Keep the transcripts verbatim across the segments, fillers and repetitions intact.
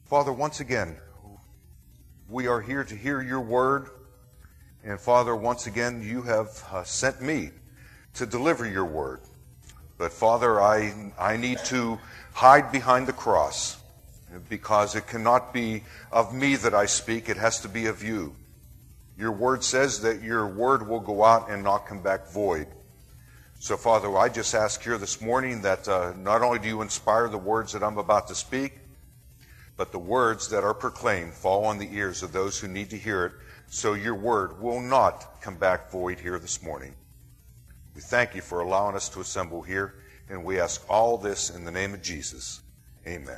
Father, once again, we are here to hear your word. And Father, once again, you have uh, sent me to deliver your word. But Father, I, I need to hide behind the cross because it cannot be of me that I speak. It has to be of you. Your word says that your word will go out and not come back void. So Father, I just ask here this morning that uh, not only do you inspire the words that I'm about to speak, but the words that are proclaimed fall on the ears of those who need to hear it, so your word will not come back void here this morning. We thank you for allowing us to assemble here, and we ask all this in the name of Jesus. Amen.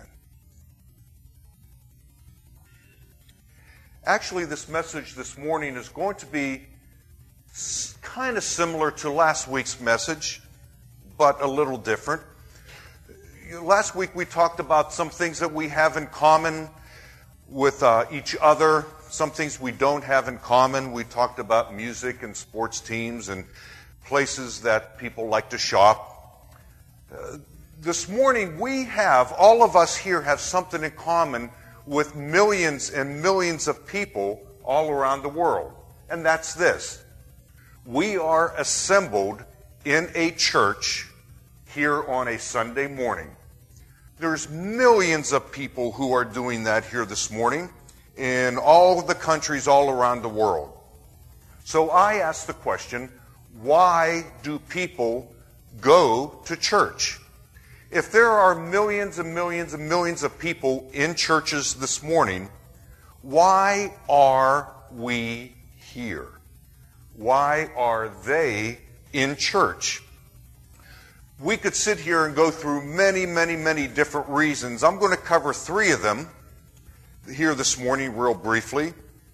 Actually, this message this morning is going to be kind of similar to last week's message, but a little different. Last week we talked about some things that we have in common with uh, each other, some things we don't have in common. We talked about music and sports teams and places that people like to shop. Uh, this morning we have, all of us here have something in common with millions and millions of people all around the world. And that's this. We are assembled in a church here on a Sunday morning. There's millions of people who are doing that here this morning in all the countries all around the world. So I ask the question, why do people go to church? If there are millions and millions and millions of people in churches this morning, why are we here? Why are they in church? We could sit here and go through many, many, many different reasons. I'm going to cover three of them here this morning real briefly.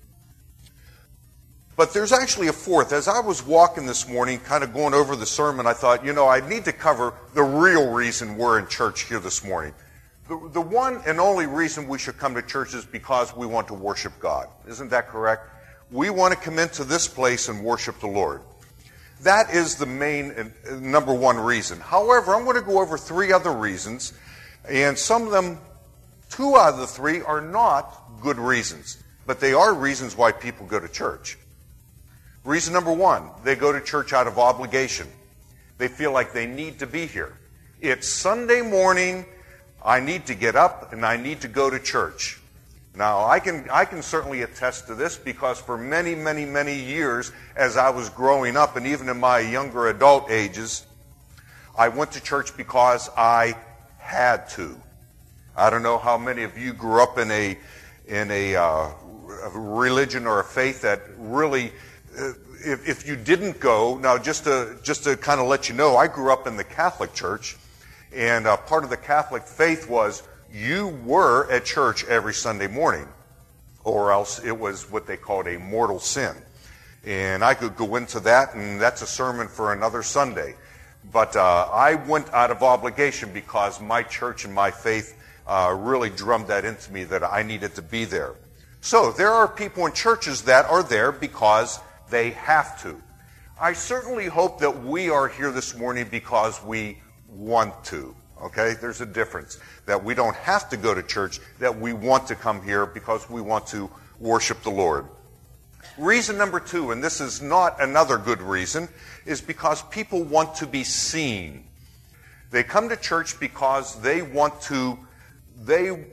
But there's actually a fourth. As I was walking this morning, kind of going over the sermon, I thought, you know, I need to cover the real reason we're in church here this morning. The, the one and only reason we should come to church is because we want to worship God. Isn't that correct? We want to come into this place and worship the Lord. That is the main and number one reason. However, I'm going to go over three other reasons, and some of them, two out of the three, are not good reasons, but they are reasons why people go to church. Reason number one, they go to church out of obligation. They feel like they need to be here. It's Sunday morning, I need to get up and I need to go to church. Now, I can I can certainly attest to this because for many, many, many years as I was growing up and even in my younger adult ages, I went to church because I had to. I don't know how many of you grew up in a in a, uh, a religion or a faith that really, uh, if, if you didn't go, now just to just to kind of let you know, I grew up in the Catholic Church, and uh, part of the Catholic faith was you were at church every Sunday morning, or else it was what they called a mortal sin. And I could go into that, and that's a sermon for another Sunday. But uh, I went out of obligation because my church and my faith uh, really drummed that into me that I needed to be there. So there are people in churches that are there because they have to. I certainly hope that we are here this morning because we want to. Okay, there's a difference. That we don't have to go to church, that we want to come here because we want to worship the Lord. Reason number two, and this is not another good reason, is because people want to be seen. They come to church because they want to, they,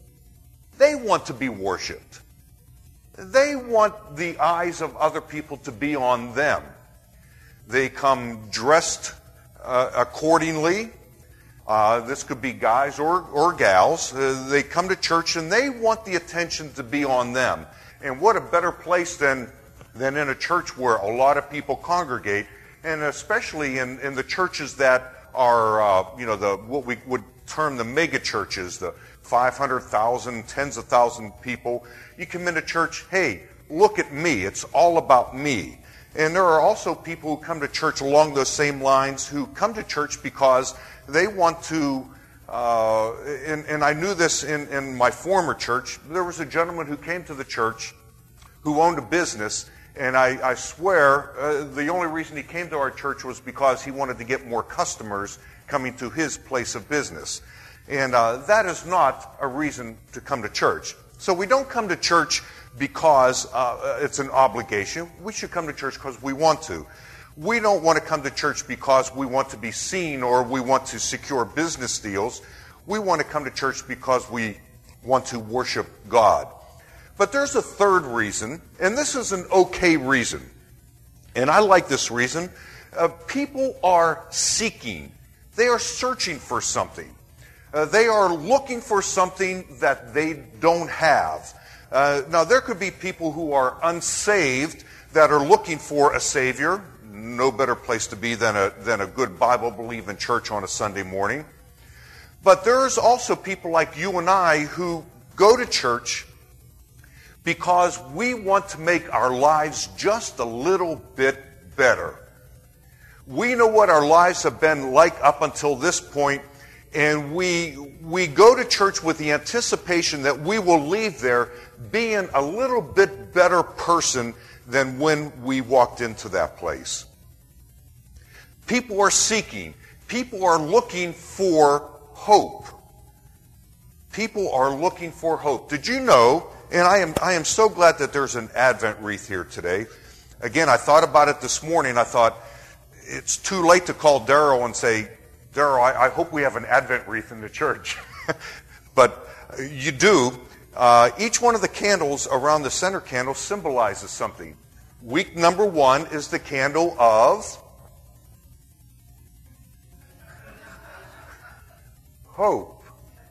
they want to be worshiped. They want the eyes of other people to be on them. They come dressed uh, accordingly. Uh, this could be guys or, or gals. Uh, they come to church and they want the attention to be on them. And what a better place than, than in a church where a lot of people congregate, and especially in, in the churches that are, uh, you know, the what we would term the mega churches, the five hundred thousand, tens of thousand people. You come into church, hey, look at me. It's all about me. And there are also people who come to church along those same lines who come to church because they want to, uh, and, and I knew this in, in my former church. There was a gentleman who came to the church who owned a business, and I, I swear uh, the only reason he came to our church was because he wanted to get more customers coming to his place of business. And uh, that is not a reason to come to church. So we don't come to church because uh, it's an obligation. We should come to church because we want to. We don't want to come to church because we want to be seen or we want to secure business deals. We want to come to church because we want to worship God. But there's a third reason, and this is an okay reason. And I like this reason. Uh, people are seeking. They are searching for something. Uh, they are looking for something that they don't have. Uh, now, there could be people who are unsaved that are looking for a Savior. No better place to be than a, than a good Bible-believing church on a Sunday morning. But there's also people like you and I who go to church because we want to make our lives just a little bit better. We know what our lives have been like up until this point, and we we go to church with the anticipation that we will leave there being a little bit better person than when we walked into that place. People are seeking. People are looking for hope. People are looking for hope. Did you know, and I am I am so glad that there's an Advent wreath here today. Again, I thought about it this morning. I thought, it's too late to call Daryl and say, Daryl, I, I hope we have an Advent wreath in the church. But you do. Uh, each one of the candles around the center candle symbolizes something. Week number one is the candle of hope.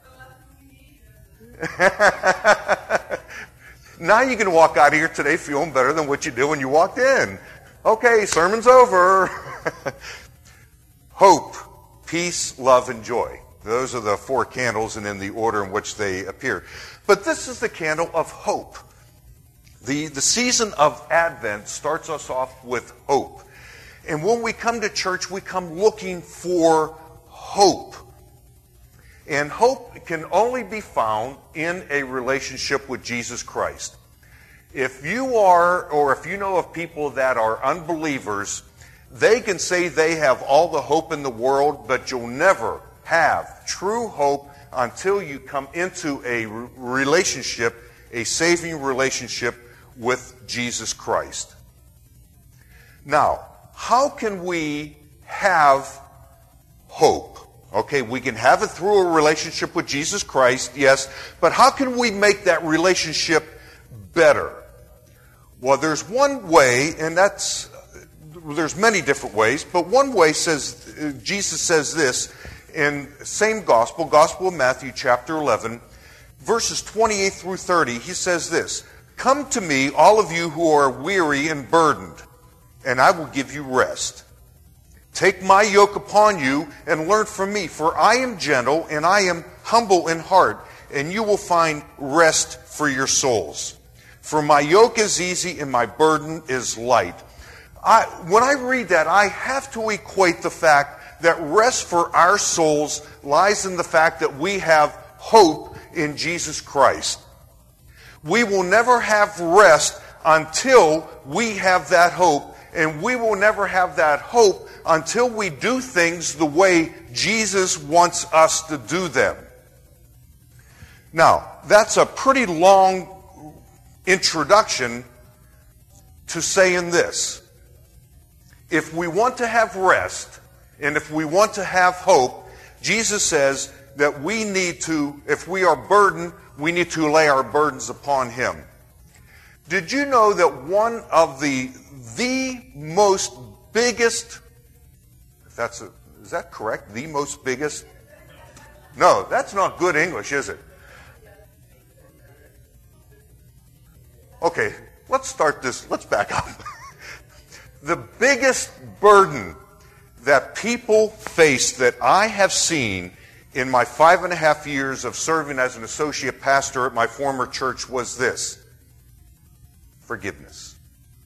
Now you can walk out of here today feeling better than what you did when you walked in. Okay, sermon's over. Hope, peace, love, and joy. Those are the four candles and in the order in which they appear. But this is the candle of hope. The, the season of Advent starts us off with hope. And when we come to church, we come looking for hope. And hope can only be found in a relationship with Jesus Christ. If you are, or if you know of people that are unbelievers, they can say they have all the hope in the world, but you'll never have true hope until you come into a relationship, a saving relationship with Jesus Christ. Now, how can we have hope? Okay, we can have it through a relationship with Jesus Christ, yes, but how can we make that relationship better? Well, there's one way, and that's, there's many different ways, but one way says, Jesus says this in same gospel, Gospel of Matthew chapter eleven, verses twenty-eight through thirty, he says this, "Come to me, all of you who are weary and burdened, and I will give you rest. Take my yoke upon you and learn from me, for I am gentle and I am humble in heart, and you will find rest for your souls. For my yoke is easy and my burden is light." I, when I read that, I have to equate the fact that rest for our souls lies in the fact that we have hope in Jesus Christ. We will never have rest until we have that hope, and we will never have that hope until we do things the way Jesus wants us to do them. Now, that's a pretty long introduction to saying this. If we want to have rest, and if we want to have hope, Jesus says that we need to, if we are burdened, we need to lay our burdens upon Him. Did you know that one of the, the most biggest, if that's a, is that correct? The most biggest? No, that's not good English, is it? Okay, let's start this, let's back up. The biggest burden that people face that I have seen in my five and a half years of serving as an associate pastor at my former church was this: forgiveness.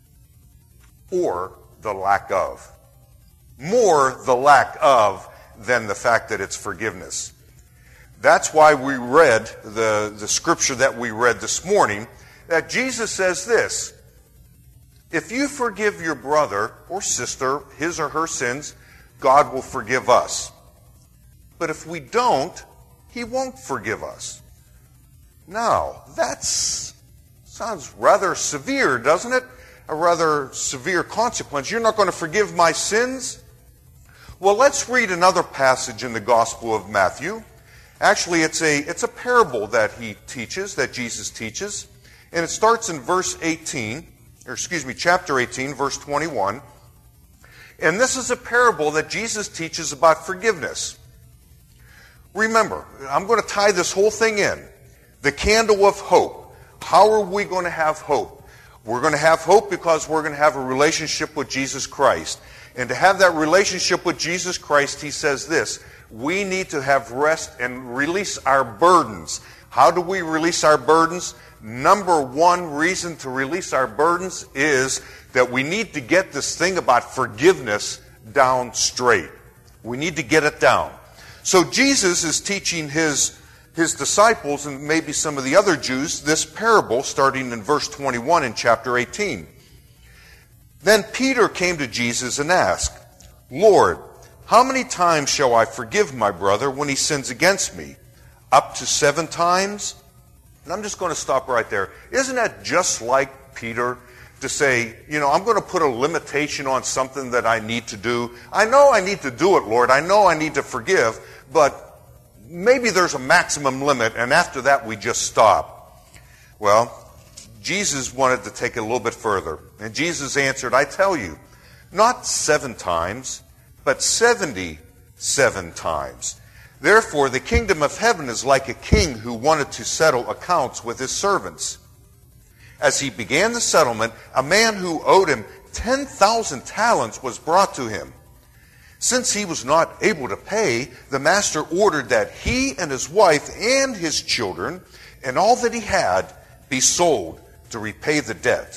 Or the lack of. More the lack of than the fact that it's forgiveness. That's why we read the, the scripture that we read this morning, that Jesus says this: if you forgive your brother or sister his or her sins, God will forgive us. But if we don't, he won't forgive us. Now, that sounds rather severe, doesn't it? A rather severe consequence. You're not going to forgive my sins? Well, let's read another passage in the Gospel of Matthew. Actually, it's a, it's a parable that he teaches, that Jesus teaches. And it starts in verse eighteen, or excuse me, chapter eighteen, verse twenty-one. And this is a parable that Jesus teaches about forgiveness. Remember, I'm going to tie this whole thing in. The candle of hope. How are we going to have hope? We're going to have hope because we're going to have a relationship with Jesus Christ. And to have that relationship with Jesus Christ, he says this: we need to have rest and release our burdens. How do we release our burdens? Number one reason to release our burdens is that we need to get this thing about forgiveness down straight. We need to get it down. So Jesus is teaching his, his disciples and maybe some of the other Jews this parable starting in verse twenty-one in chapter eighteen. Then Peter came to Jesus and asked, Lord, how many times shall I forgive my brother when he sins against me? Up to seven times? And I'm just going to stop right there. Isn't that just like Peter to say, you know, I'm going to put a limitation on something that I need to do. I know I need to do it, Lord. I know I need to forgive, but maybe there's a maximum limit, and after that we just stop. Well, Jesus wanted to take it a little bit further. And Jesus answered, I tell you, not seven times, but seventy-seven times. Therefore, the kingdom of heaven is like a king who wanted to settle accounts with his servants. As he began the settlement, a man who owed him ten thousand talents was brought to him. Since he was not able to pay, the master ordered that he and his wife and his children and all that he had be sold to repay the debt.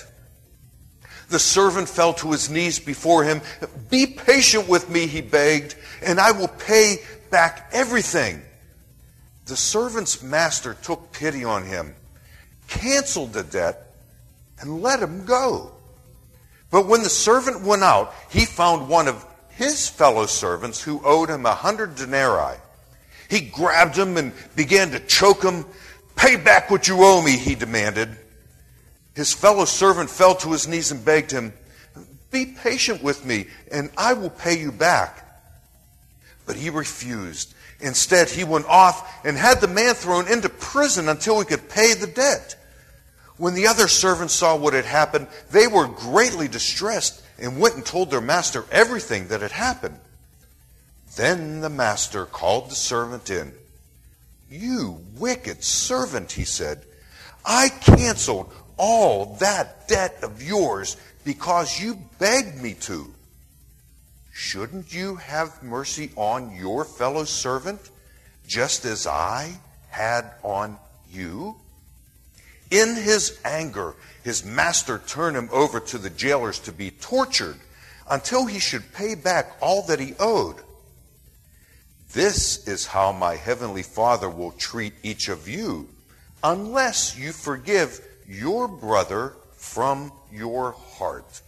The servant fell to his knees before him. Be patient with me, he begged, and I will pay back everything. The servant's master took pity on him, canceled the debt, and let him go. But when the servant went out, he found one of his fellow servants who owed him a hundred denarii. He grabbed him and began to choke him. Pay back what you owe me, he demanded. His fellow servant fell to his knees and begged him, be patient with me, and I will pay you back. But he refused. Instead, he went off and had the man thrown into prison until he could pay the debt. When the other servants saw what had happened, they were greatly distressed and went and told their master everything that had happened. Then the master called the servant in. You wicked servant, he said, I canceled all that debt of yours because you begged me to. Shouldn't you have mercy on your fellow servant, just as I had on you? In his anger, his master turned him over to the jailers to be tortured until he should pay back all that he owed. This is how my heavenly Father will treat each of you, unless you forgive your brother from your heart.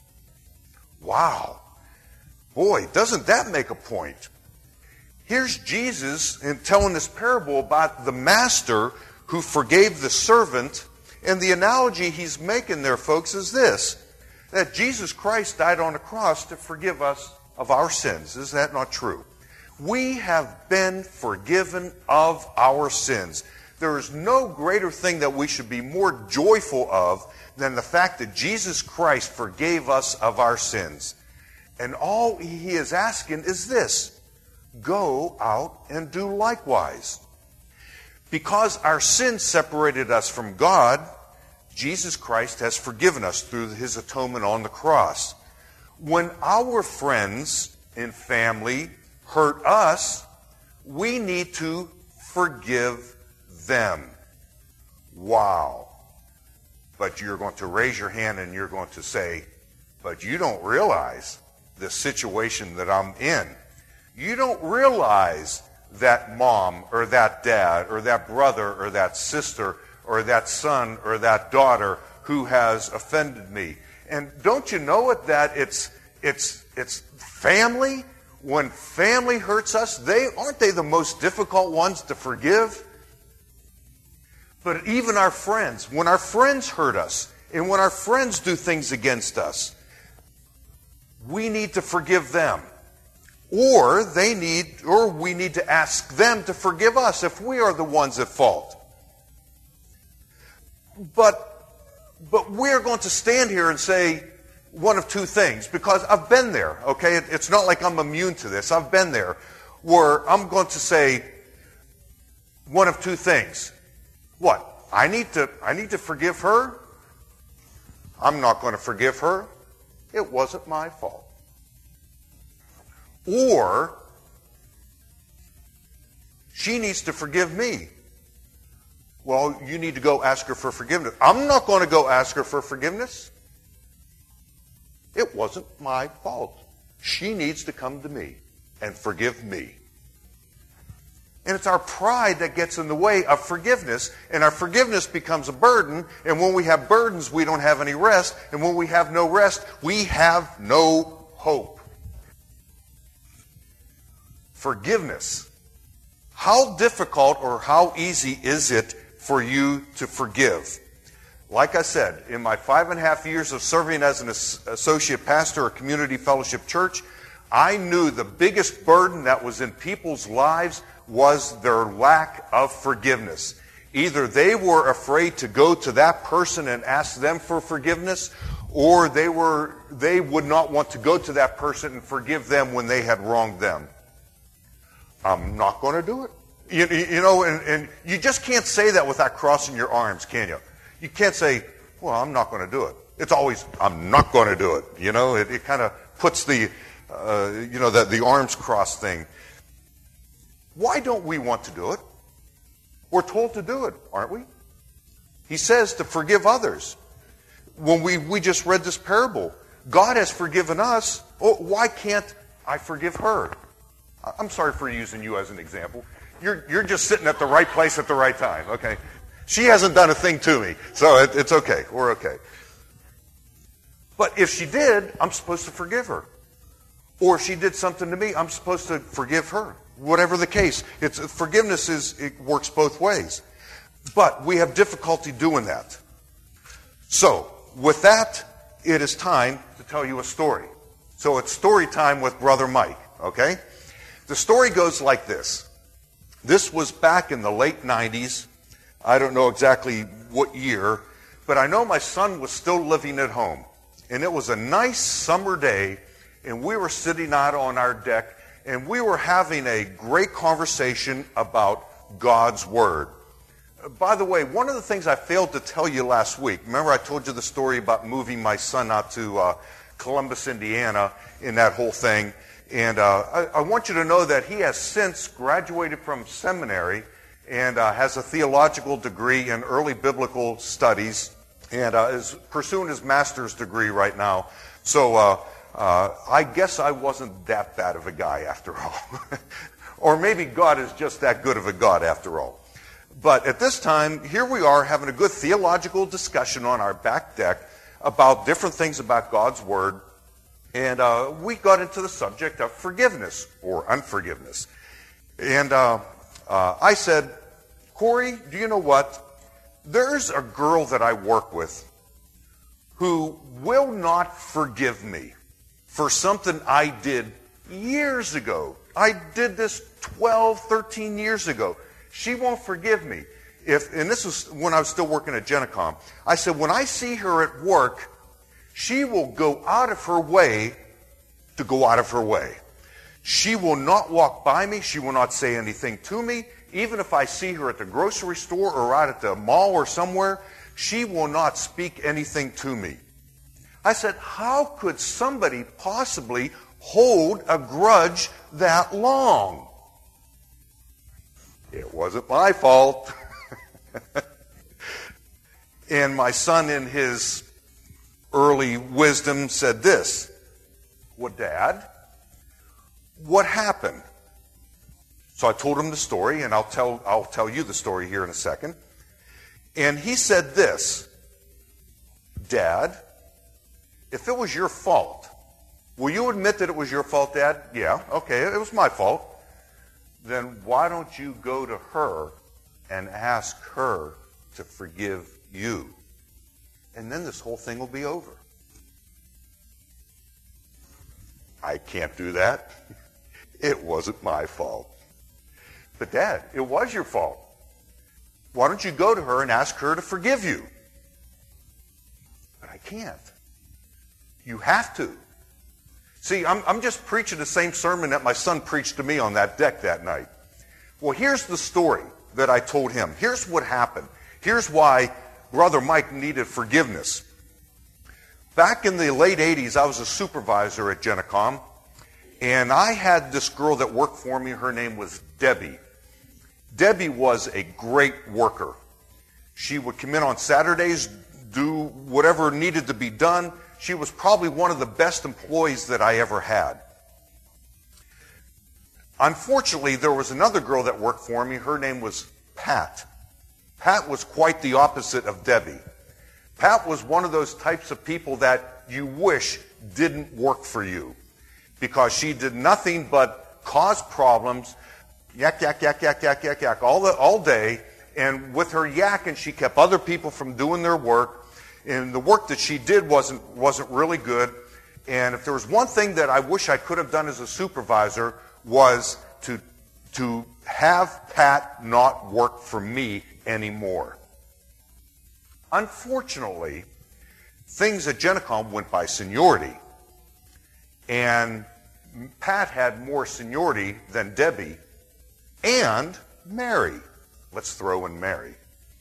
Wow. Boy, doesn't that make a point? Here's Jesus in telling this parable about the master who forgave the servant. And the analogy he's making there, folks, is this: that Jesus Christ died on the cross to forgive us of our sins. Is that not true? We have been forgiven of our sins. There is no greater thing that we should be more joyful of than the fact that Jesus Christ forgave us of our sins. And all he is asking is this: go out and do likewise. Because our sins separated us from God, Jesus Christ has forgiven us through his atonement on the cross. When our friends and family hurt us, we need to forgive them. Wow. But you're going to raise your hand and you're going to say, but you don't realize the situation that I'm in. You don't realize that mom or that dad or that brother or that sister or that son or that daughter who has offended me. And don't you know it, that it's it's it's family? when family hurts us, they aren't they the most difficult ones to forgive? But even our friends, when our friends hurt us, and when our friends do things against us, we need to forgive them. Or they need, or we need to ask them to forgive us if we are the ones at fault. But, but we're going to stand here and say one of two things, because I've been there, okay? It, it's not like I'm immune to this. I've been there, where I'm going to say one of two things. What? I need to, I need to forgive her? I'm not going to forgive her. It wasn't my fault. Or she needs to forgive me. Well, you need to go ask her for forgiveness. I'm not going to go ask her for forgiveness. It wasn't my fault. She needs to come to me and forgive me. And it's our pride that gets in the way of forgiveness, and our forgiveness becomes a burden, and when we have burdens, we don't have any rest, and when we have no rest, we have no hope. Forgiveness. How difficult or how easy is it for you to forgive? Like I said, in my five and a half years of serving as an associate pastor at Community Fellowship Church, I knew the biggest burden that was in people's lives was their lack of forgiveness. Either they were afraid to go to that person and ask them for forgiveness, or they were they would not want to go to that person and forgive them when they had wronged them. I'm not going to do it. You, you know, and, and you just can't say that without crossing your arms, can you? You can't say, well, I'm not going to do it. It's always, I'm not going to do it. You know, it, it kind of puts the, uh, you know, the, the arms crossed thing. Why don't we want to do it? We're told to do it, aren't we? He says to forgive others. When we, we just read this parable, God has forgiven us. Oh, why can't I forgive her? I'm sorry for using you as an example. You're, you're just sitting at the right place at the right time, okay? She hasn't done a thing to me, so it, it's okay. We're okay. But if she did, I'm supposed to forgive her. Or if she did something to me, I'm supposed to forgive her. Whatever the case, it's, forgiveness is it works both ways. But we have difficulty doing that. So, with that, it is time to tell you a story. So it's story time with Brother Mike, okay? The story goes like this. This was back in the late nineties. I don't know exactly what year, but I know my son was still living at home. And it was a nice summer day, and we were sitting out on our deck, and we were having a great conversation about God's Word. By the way, one of the things I failed to tell you last week, remember I told you the story about moving my son out to uh, Columbus, Indiana, in that whole thing. And uh, I, I want you to know that he has since graduated from seminary and uh, has a theological degree in early biblical studies and uh, is pursuing his master's degree right now. So uh, uh, I guess I wasn't that bad of a guy after all. Or maybe God is just that good of a God after all. But at this time, here we are having a good theological discussion on our back deck about different things about God's Word. And uh, we got into the subject of forgiveness or unforgiveness. And uh, uh, I said, Corey, do you know what? There's a girl that I work with who will not forgive me for something I did years ago. I did this twelve, thirteen years ago. She won't forgive me. If, and this was when I was still working at Genicom. I said, when I see her at work, she will go out of her way to go out of her way. She will not walk by me. She will not say anything to me. Even if I see her at the grocery store or out at the mall or somewhere, she will not speak anything to me. I said, how could somebody possibly hold a grudge that long? It wasn't my fault. And my son, in his early wisdom, said this, well, Dad, what happened? So I told him the story, and I'll tell, I'll tell you the story here in a second. And he said this, Dad, if it was your fault, Will you admit that it was your fault, Dad? Yeah, okay, it was my fault. Then why don't you go to her and ask her to forgive you? And then this whole thing will be over. I can't do that. It wasn't my fault. But Dad, it was your fault. Why don't you go to her and ask her to forgive you? But I can't. You have to. See, I'm, I'm just preaching the same sermon that my son preached to me on that deck that night. Well, here's the story that I told him. Here's what happened. Here's why Brother Mike needed forgiveness. Back in the late eighties, I was a supervisor at Genecom, and I had this girl that worked for me. Her name was Debbie. Debbie was a great worker. She would come in on Saturdays, do whatever needed to be done. She was probably one of the best employees that I ever had. Unfortunately, there was another girl that worked for me. Her name was Pat. Pat was quite the opposite of Debbie. Pat was one of those types of people that you wish didn't work for you, because she did nothing but cause problems, yak, yak, yak, yak, yak, yak, yak, all, the, all day. And with her yakking, she kept other people from doing their work. And the work that she did wasn't, wasn't really good. And if there was one thing that I wish I could have done as a supervisor, was to, to have Pat not work for me anymore. Unfortunately, things at Genecom went by seniority. And Pat had more seniority than Debbie and Mary. Let's throw in Mary.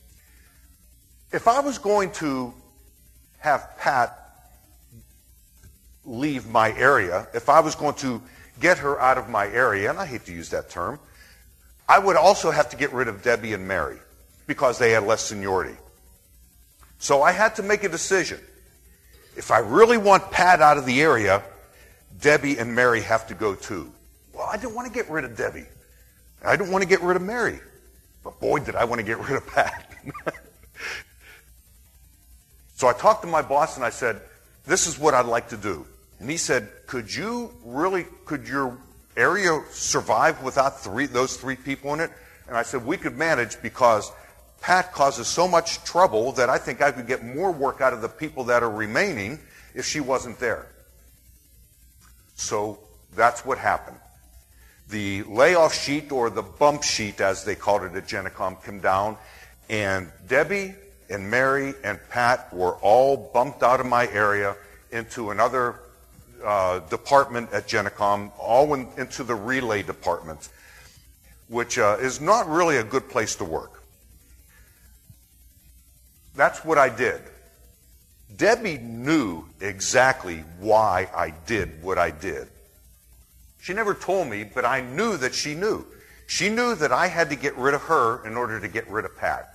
If I was going to have Pat leave my area, if I was going to get her out of my area, and I hate to use that term, I would also have to get rid of Debbie and Mary because they had less seniority. So I had to make a decision. If I really want Pat out of the area, Debbie and Mary have to go too. Well, I didn't want to get rid of Debbie. I didn't want to get rid of Mary. But boy, did I want to get rid of Pat. So I talked to my boss and I said, this is what I'd like to do. And he said, could you really, could your area survive without three, those three people in it? And I said, we could manage, because Pat causes so much trouble that I think I could get more work out of the people that are remaining if she wasn't there. So that's what happened. The layoff sheet, or the bump sheet as they called it at Genecom, came down, and Debbie and Mary and Pat were all bumped out of my area into another uh, department at Genecom, all in, into the relay department, which uh, is not really a good place to work. That's what I did. Debbie knew exactly why I did what I did. She never told me, but I knew that she knew. She knew that I had to get rid of her in order to get rid of Pat.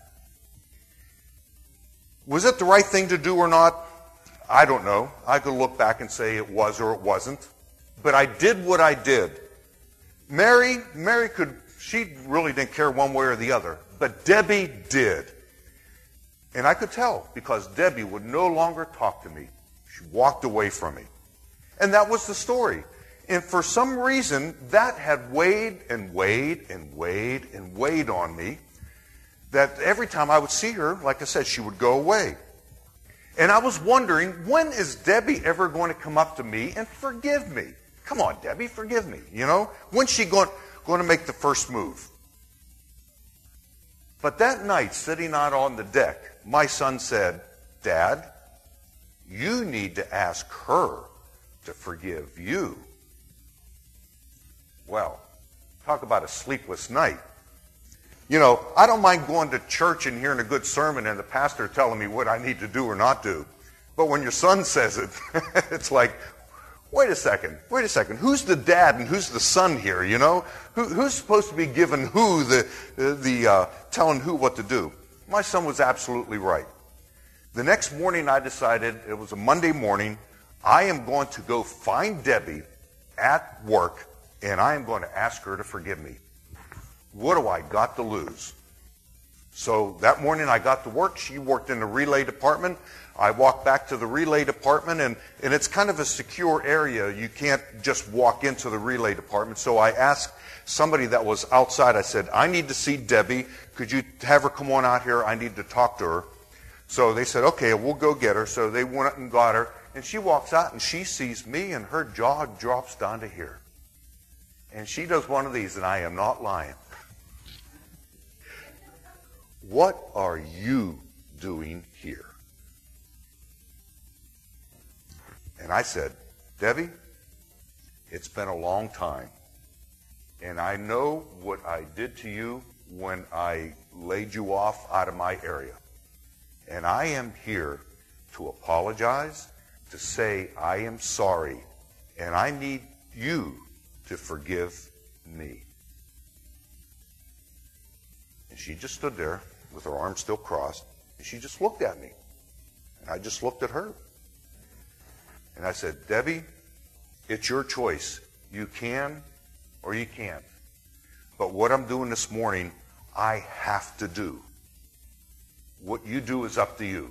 Was it the right thing to do or not? I don't know. I could look back and say it was or it wasn't. But I did what I did. Mary, Mary could, she really didn't care one way or the other. But Debbie did. And I could tell, because Debbie would no longer talk to me. She walked away from me. And that was the story. And for some reason, that had weighed and weighed and weighed and weighed on me, that every time I would see her, like I said, she would go away. And I was wondering, when is Debbie ever going to come up to me and forgive me? Come on, Debbie, forgive me. You know, when's she going, going to make the first move? But that night, sitting out on the deck, my son said, Dad, you need to ask her to forgive you. Well, talk about a sleepless night. You know, I don't mind going to church and hearing a good sermon and the pastor telling me what I need to do or not do. But when your son says it, it's like, wait a second, wait a second. Who's the dad and who's the son here, you know? Who, who's supposed to be giving who the, the, the uh, telling who what to do? My son was absolutely right. The next morning I decided, it was a Monday morning, I am going to go find Debbie at work, and I am going to ask her to forgive me. What do I got to lose? So that morning I got to work. She worked in the relay department. I walked back to the relay department, and, and it's kind of a secure area. You can't just walk into the relay department. So I asked somebody that was outside, I said, I need to see Debbie. Could you have her come on out here? I need to talk to her. So they said, okay, we'll go get her. So they went up and got her, and she walks out, and she sees me, and her jaw drops down to here. And she does one of these, and I am not lying. What are you doing here? And I said, Debbie, it's been a long time. And I know what I did to you when I laid you off out of my area. And I am here to apologize, to say I am sorry, and I need you to forgive me. And she just stood there with her arms still crossed, and she just looked at me. And I just looked at her. And I said, Debbie, it's your choice. You can or you can't. But what I'm doing this morning, I have to do. What you do is up to you.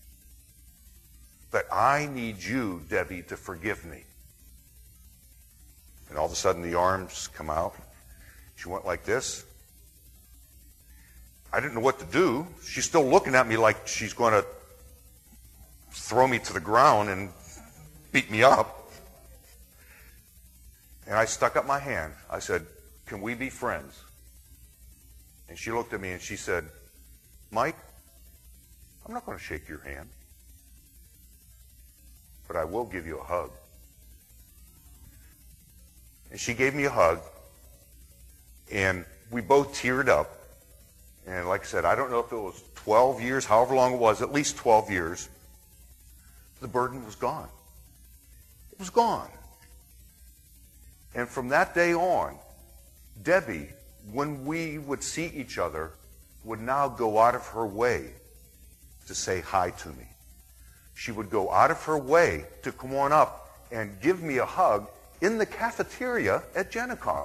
But I need you, Debbie, to forgive me. And all of a sudden the arms come out. She went like this. I didn't know what to do. She's still looking at me like she's going to throw me to the ground and beat me up. And I stuck up my hand. I said, can we be friends? And she looked at me and she said, Mike, I'm not going to shake your hand, but I will give you a hug. And she gave me a hug, and we both teared up. And like I said, I don't know if it was twelve years, however long it was, at least twelve years, the burden was gone. It was gone. And from that day on, Debbie, when we would see each other, would now go out of her way to say hi to me. She would go out of her way to come on up and give me a hug in the cafeteria at Genicom.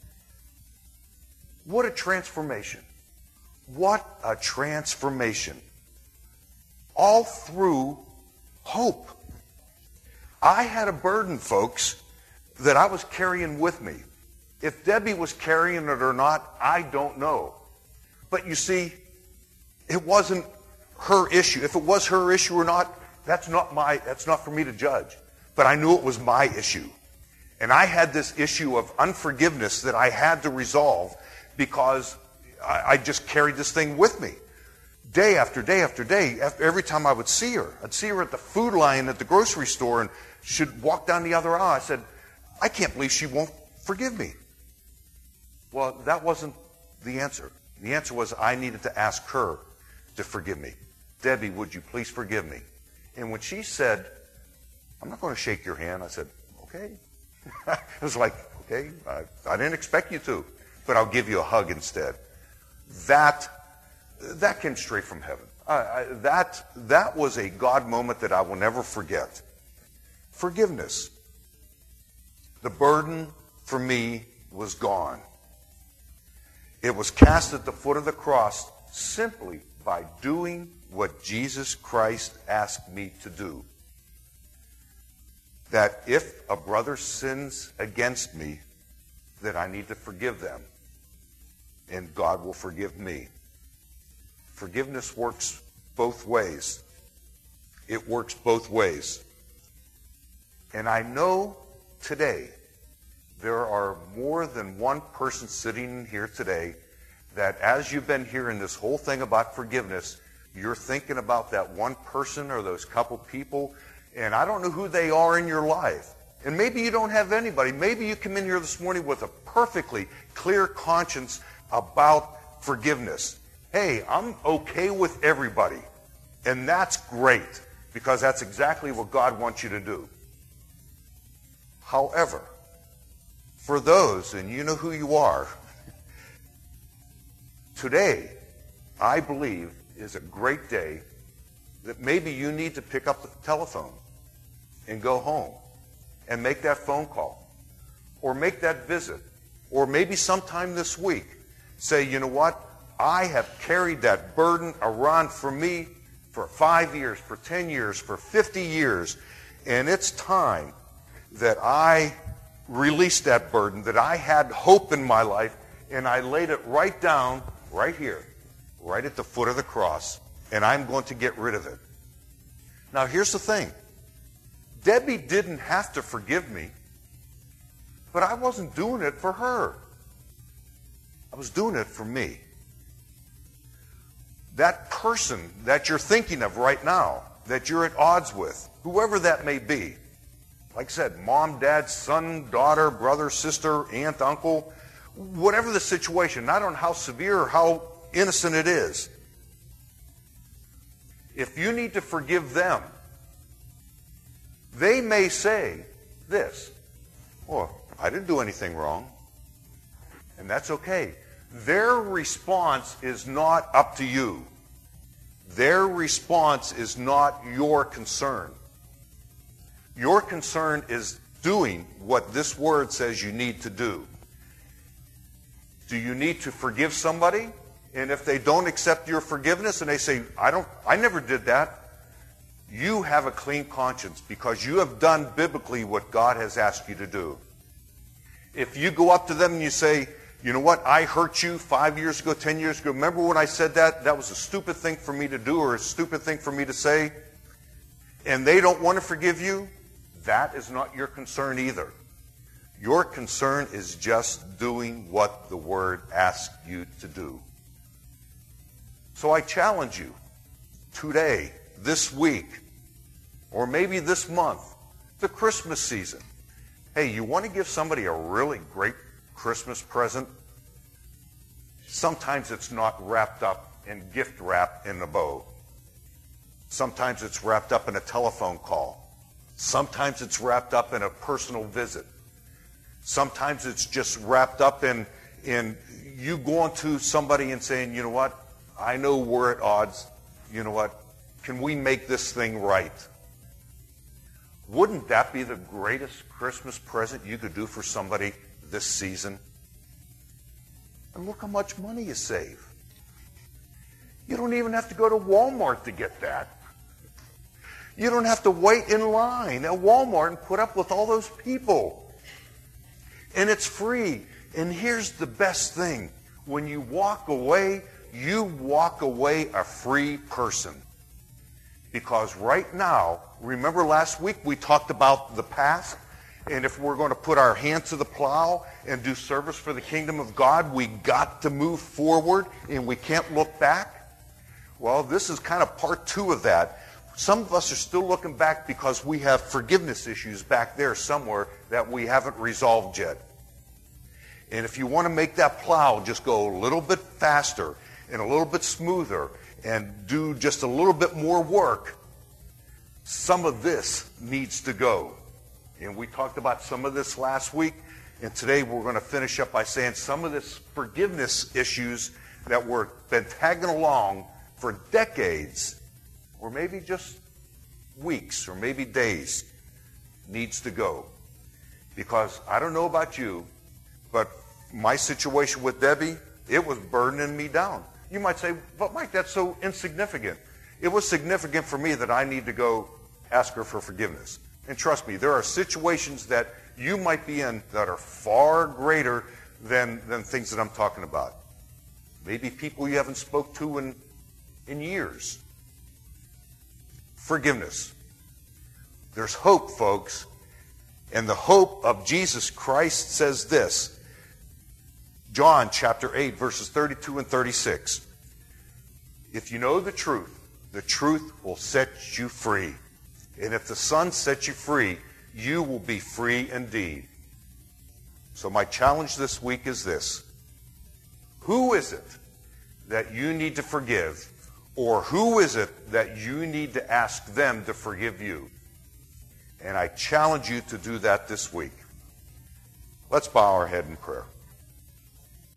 What a transformation. What a transformation. All through hope. I had a burden, folks, that I was carrying with me. If Debbie was carrying it or not, I don't know. But you see, it wasn't her issue. If it was her issue or not, that's not my, that's not for me to judge. But I knew it was my issue. And I had this issue of unforgiveness that I had to resolve because I, I just carried this thing with me. Day after day after day, after, every time I would see her, I'd see her at the food line at the grocery store, and she'd walk down the other aisle. I said, I can't believe she won't forgive me. Well, that wasn't the answer. The answer was I needed to ask her to forgive me. Debbie, would you please forgive me? And when she said, I'm not going to shake your hand, I said, okay. It was like, okay, I, I didn't expect you to, but I'll give you a hug instead. That, that came straight from heaven. I, I, that, that was a God moment that I will never forget. Forgiveness. The burden for me was gone. It was cast at the foot of the cross simply by doing what Jesus Christ asked me to do. That if a brother sins against me, that I need to forgive them. And God will forgive me. Forgiveness works both ways. It works both ways. And I know today there are more than one person sitting in here today that as you've been hearing this whole thing about forgiveness, you're thinking about that one person or those couple people, and I don't know who they are in your life. And maybe you don't have anybody. Maybe you come in here this morning with a perfectly clear conscience about forgiveness. Hey, I'm okay with everybody. And that's great, because that's exactly what God wants you to do. However, for those, and you know who you are, today, I believe, is a great day that maybe you need to pick up the telephone and go home and make that phone call or make that visit, or maybe sometime this week say, you know what, I have carried that burden around for me for five years, for ten years, for fifty years. And it's time that I released that burden, that I had hope in my life, and I laid it right down, right here, right at the foot of the cross, and I'm going to get rid of it. Now, here's the thing. Debbie didn't have to forgive me, but I wasn't doing it for her. I was doing it for me. That person that you're thinking of right now, that you're at odds with, whoever that may be, like I said, mom, dad, son, daughter, brother, sister, aunt, uncle, whatever the situation, not on how severe or how innocent it is. If you need to forgive them, they may say this, well, I didn't do anything wrong. And that's okay. Their response is not up to you. Their response is not your concern. Your concern is doing what this word says you need to do. Do you need to forgive somebody? And if they don't accept your forgiveness and they say, I don't, I never did that, you have a clean conscience because you have done biblically what God has asked you to do. If you go up to them and you say, you know what, I hurt you five years ago, ten years ago, remember when I said that? That was a stupid thing for me to do or a stupid thing for me to say. And they don't want to forgive you, that is not your concern either. Your concern is just doing what the Word asks you to do. So I challenge you today, this week, or maybe this month, the Christmas season. Hey, you want to give somebody a really great Christmas present? Sometimes it's not wrapped up in gift wrap in a bow. Sometimes it's wrapped up in a telephone call. Sometimes it's wrapped up in a personal visit. Sometimes it's just wrapped up in, in you going to somebody and saying, you know what, I know we're at odds. You know what, can we make this thing right? Wouldn't that be the greatest Christmas present you could do for somebody this season? And look how much money you save. You don't even have to go to Walmart to get that. You don't have to wait in line at Walmart and put up with all those people. And it's free. And here's the best thing. When you walk away, you walk away a free person. Because right now, remember last week we talked about the past? And if we're going to put our hand to the plow and do service for the kingdom of God, we got to move forward and we can't look back. Well, this is kind of part two of that. Some of us are still looking back because we have forgiveness issues back there somewhere that we haven't resolved yet. And if you want to make that plow just go a little bit faster and a little bit smoother and do just a little bit more work, some of this needs to go. And we talked about some of this last week, and today we're going to finish up by saying some of this forgiveness issues that were been tagging along for decades, or maybe just weeks, or maybe days, needs to go. Because I don't know about you, but my situation with Debbie, it was burdening me down. You might say, but Mike, that's so insignificant. It was significant for me that I need to go ask her for forgiveness. And trust me, there are situations that you might be in that are far greater than, than things that I'm talking about. Maybe people you haven't spoke to in, in years. Forgiveness. There's hope, folks. And the hope of Jesus Christ says this. John chapter eight, verses thirty-two and thirty-six. If you know the truth, the truth will set you free. And if the Son sets you free, you will be free indeed. So my challenge this week is this. Who is it that you need to forgive? Or who is it that you need to ask them to forgive you? And I challenge you to do that this week. Let's bow our head in prayer.